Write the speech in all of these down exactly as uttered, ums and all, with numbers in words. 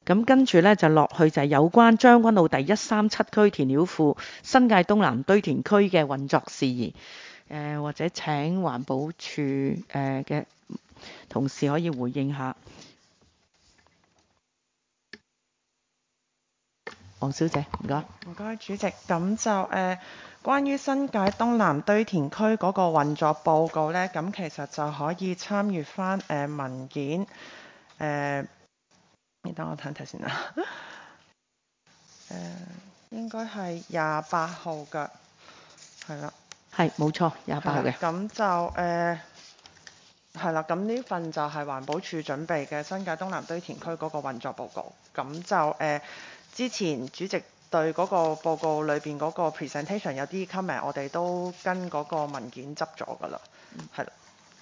咁跟住咧就落去就係有關將軍澳第一三七區填料庫新界東南堆填區嘅運作事宜。誒、呃、或者請環保署誒嘅、呃、同事可以回應下。黃小姐，唔該。 唔該，主席。咁就誒、呃，關於新界東南堆填區嗰個運作報告呢，咁其實就可以參閱翻誒文件。誒、呃，你等我睇睇先啦。誒、呃，應該係廿八號嘅，係啦。 係冇錯，廿八號嘅。 咁就誒係啦，咁呢份就係環保署準備嘅新界東南堆填區嗰個運作報告。咁就誒、呃、之前主席對嗰個報告裏邊嗰個 presentation 有啲 comment，我哋都跟嗰個文件執咗㗎啦。係啦，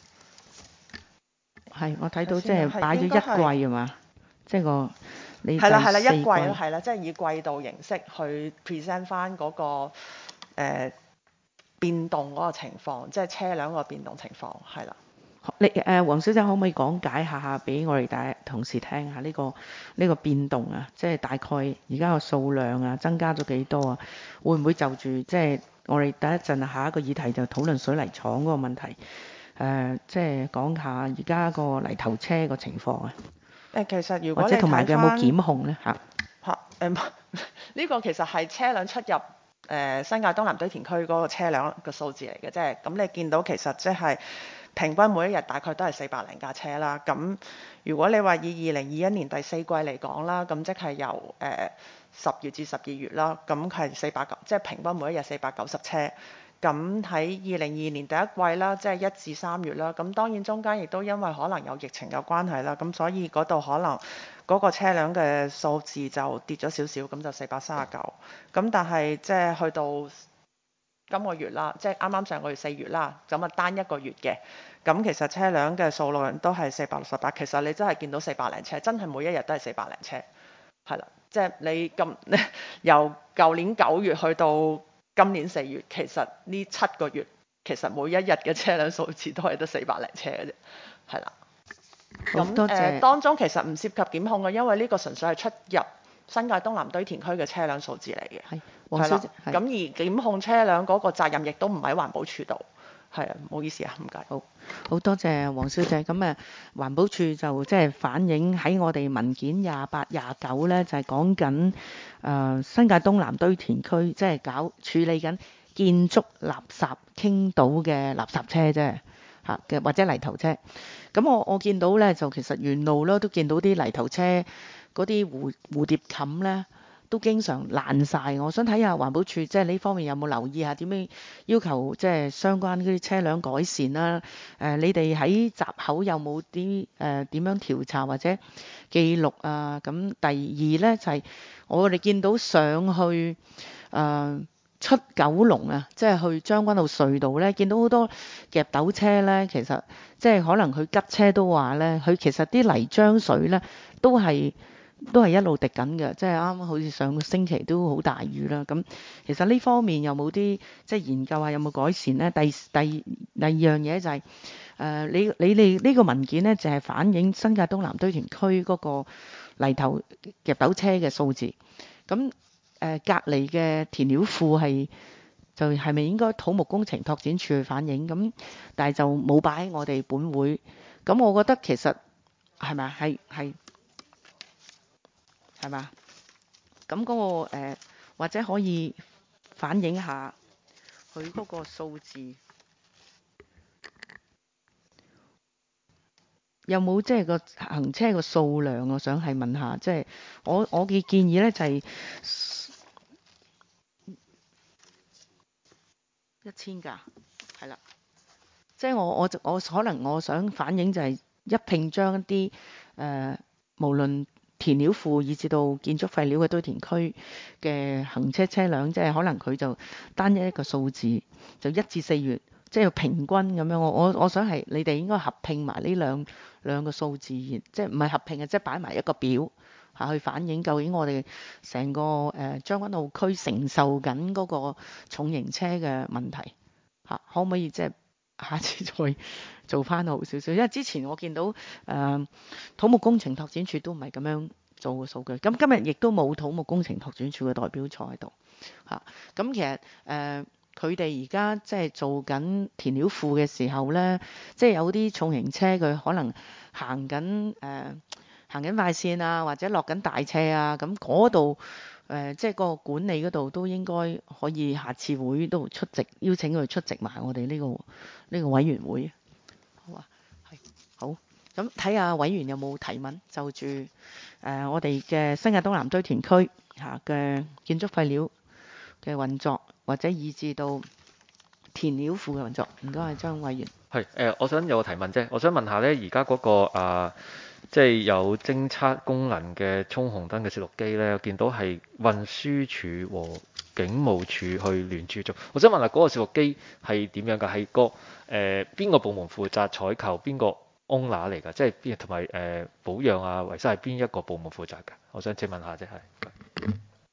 係我睇到即係擺咗一季係嘛？即係個你係啦係啦， 第四一季咯，係啦，即係以季度形式去 present 翻嗰個誒、呃、變動嗰個情況，即係車輛個變動情況，係啦。 你誒黃小姐可唔可以講解下下俾我哋大同事聽下呢、呢個呢、呢個變動啊？即係大概而家個數量啊，增加咗幾多啊？會唔會就住即係我哋第一陣下一個議題就討論水泥廠嗰個問題？誒、呃，即係講下而家個泥頭車個情況啊？ 誒，其實如果或你者同埋佢有冇檢控咧嚇？ 嚇誒，呢個其實係車輛出入誒、呃、新界東南堆填區嗰個車輛嘅數字嚟嘅啫。咁你見到其實即係平均每一日大概都係四百零架車啦。咁如果你話以二零二一年第四季嚟講啦，咁即係由誒十月至十二月啦，咁係四百九，即係平均每一日四百九十車。咁喺二零二二年第一季啦，即係一至三月啦。咁當然中間亦都因為可能有疫情有關係啦，咁所以嗰度可能嗰個車輛嘅數字就跌咗少少，咁就四百三十九。咁但係即係去到今個月啦，即係啱啱上個月四月啦，咁啊單一個月嘅，咁其實車輛嘅數量都係四百六十八。其實你真係見到四百零車，真係每一日都係四百零車，係啦。即係你咁由舊年九月去到今年四月，其實呢七個月其實每一日嘅車輛數字都係得四百零車嘅啫，係啦。咁誒、呃、當中其實唔涉及檢控嘅，因為呢個純粹係出入新界東南堆填區嘅車輛數字嚟嘅。 係，黃小姐。 咁而檢控車輛嗰個責任亦都唔喺環保署度。係啊，唔好意思啊，唔該。 好，好多謝黃小姐。咁誒，環保署就即係反映喺我哋文件廿八、廿九咧，就係講緊誒新界東南堆填區，即係搞處理緊建築垃圾傾倒嘅垃圾車啫，嚇嘅或者泥頭車。咁我我見到咧，就其實沿路咧都見到啲泥頭車嗰啲蝴蝴蝶冚咧，都經常爛晒。我想睇下環保署即係呢方面有冇留意下點樣要求即係相關嗰啲車輛改善啦？誒、呃，你哋喺閘口有冇啲誒點樣調查或者記錄啊？咁第二咧就係、是、我哋見到上去誒、呃、出九龍啊，即係去將軍澳隧道咧，見到好多夾斗車咧，其實即係可能佢吉車都話咧，佢其實啲泥漿水咧都係。都係一路滴緊嘅，即係啱啱好似上個星期都好大雨啦。咁其實呢方面有冇啲即係研究下有冇改善呢？第第第二樣嘢就係、是、誒、呃、你你哋呢個文件呢，就係、是、反映新界東南堆填區嗰個泥頭夾斗車嘅數字。咁誒、呃、隔離嘅填料庫係就係咪應該土木工程拓展處去反映？咁但係就冇擺喺我哋本會。咁我覺得其實係咪係係。係嘛？咁嗰、那個、呃、或者可以反映下佢嗰個數字，有冇即係個行車個數量？我想係問下，即、就、係、是、我我嘅建議咧就係一千架，係啦。即係我我我可能我想反映就係一併將一啲誒、呃、無論填料庫以至到建築廢料嘅堆填區嘅行車車輛，即係可能佢就單一一個數字，就一至四月，即係平均咁樣。我我我想係你哋應該合併埋呢兩兩個數字，即係唔係合併嘅，即係擺埋一個表嚇去反映究竟我哋成個誒將軍澳區承受緊嗰個重型車嘅問題嚇，可唔可以即係下次再做翻好少少？因為之前我見到誒、呃、土木工程拓展處都唔係咁樣做個數據。咁今日亦都冇土木工程拓展署嘅代表坐喺度嚇。咁、啊、其實誒佢哋而家即係做緊填料庫嘅時候咧，即係有啲重型車佢可能行緊誒、呃、行緊快線啊，或者落緊大斜啊，咁嗰度誒即係個管理嗰度都應該可以下次會都出席，邀請佢出席埋我哋呢、個呢、個委員會。好啊，係好。咁睇下委員有冇提問，就住誒、呃、我哋嘅新界東南堆填區嚇嘅建築廢料嘅運作，或者以至到填料庫嘅運作。唔該，張委員。 係誒、呃，我想有個提問啫。我想問下咧，而家嗰個啊，即係有偵測功能嘅衝紅燈嘅攝錄機咧，我見到係運輸署和警務處去聯署做。我想問下嗰個攝錄機係點樣㗎？係個誒邊個部門負責採購？邊個 owner 嚟㗎？即係邊同埋誒保養啊、維修係邊一個部門負責㗎？我想請問下啫，係。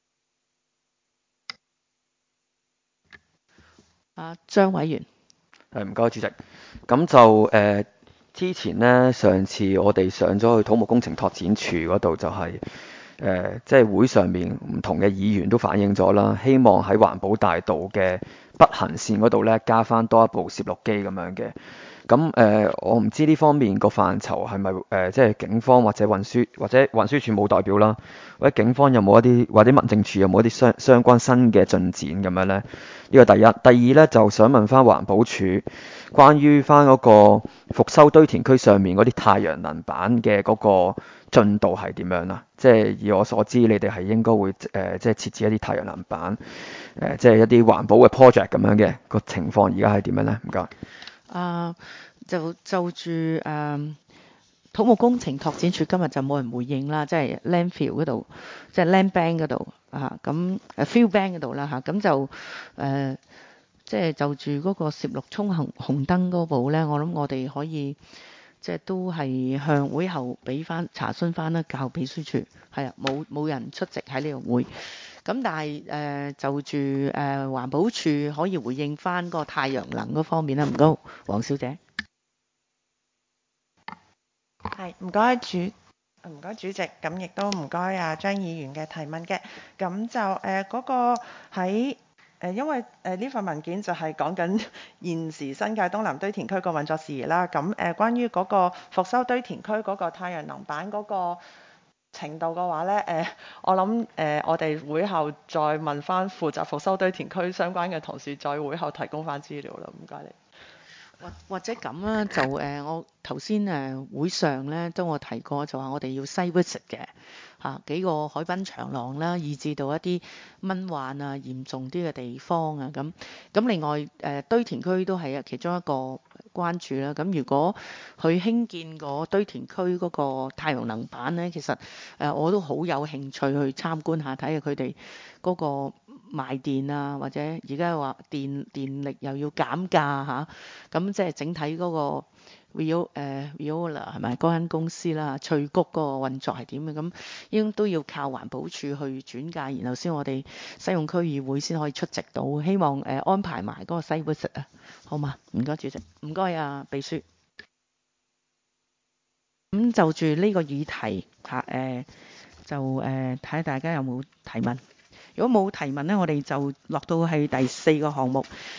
啊，張委員。 係唔該，主席。咁就誒、呃、之前咧，上次我哋上咗去土木工程拓展署嗰度，就係、是、誒、呃、即係會上面唔同嘅議員都反映咗啦，希望喺環保大道嘅北行線嗰度咧加翻多一部攝錄機咁樣嘅。咁誒、呃，我唔知呢方面個範疇係咪誒，即係警方或者運輸或者運輸署冇代表啦，或者警方有冇一啲或者民政處有冇一啲相相關新嘅進展咁樣呢？呢個第一，第二呢，就想問翻環保署關於翻嗰個復修堆填區上面嗰啲太陽能板嘅嗰個進度係點樣啦？即係以我所知，你哋係應該會誒、呃、即係設置一啲太陽能板誒、呃，即係一啲環保嘅 project 咁樣嘅個情況，而家係點樣呢？唔該。 啊，就就住誒、呃、土木工程拓展署今日就冇人回應啦，即係 landfill 嗰度，即係 land bank 嗰度啊，咁誒 fill bank 嗰度啦嚇，咁就誒即係就住嗰個攝錄衝紅紅燈嗰部咧，我諗我哋可以即係都係向會後俾翻查詢翻啦，教秘書處係啊，冇冇人出席喺呢個會。咁但係誒、呃、就住誒、呃、環保署可以回應翻個太陽能嗰方面啦，唔該，黃小姐。 係唔該主唔該主席，咁亦都唔該啊張議員嘅提問嘅。咁就誒嗰、呃那個喺誒、呃，因為誒呢、呃、份文件就係講緊現時新界東南堆填區個運作事宜啦。咁誒、呃、關於嗰個復修堆填區嗰個太陽能板嗰個程度嘅話咧，誒、呃、我諗誒、呃、我哋會後再問翻負責復修堆填區相關嘅同事，再會後提供翻資料啦。唔該你。 或或者咁啦，就誒、呃、我頭先誒會上咧都我提過，就話我哋要 site visit 嘅嚇幾個海濱長廊啦，以至到一啲蚊患啊嚴重啲嘅地方啊咁。咁另外誒、呃、堆填區都係啊其中一個關注啦。咁如果佢興建個堆填區嗰個太陽能板咧，其實誒、呃、我都好有興趣去參觀下，睇下佢哋嗰個賣電啊，或者而家話電電力又要減價嚇，咁、啊、即係整體嗰個 Veo 誒 Veolia 係咪嗰間公司啦？翠谷嗰個運作係點嘅？咁應該都要靠環保署去轉介，然後先我哋西貢區議會先可以出席到。希望誒、呃、安排埋嗰個 site visit 啊，好嘛？唔該主席，唔該啊秘書。咁就住呢個議題嚇誒、呃，就誒睇下大家有冇提問。如果冇提問呢，我哋就落到係第四個項目。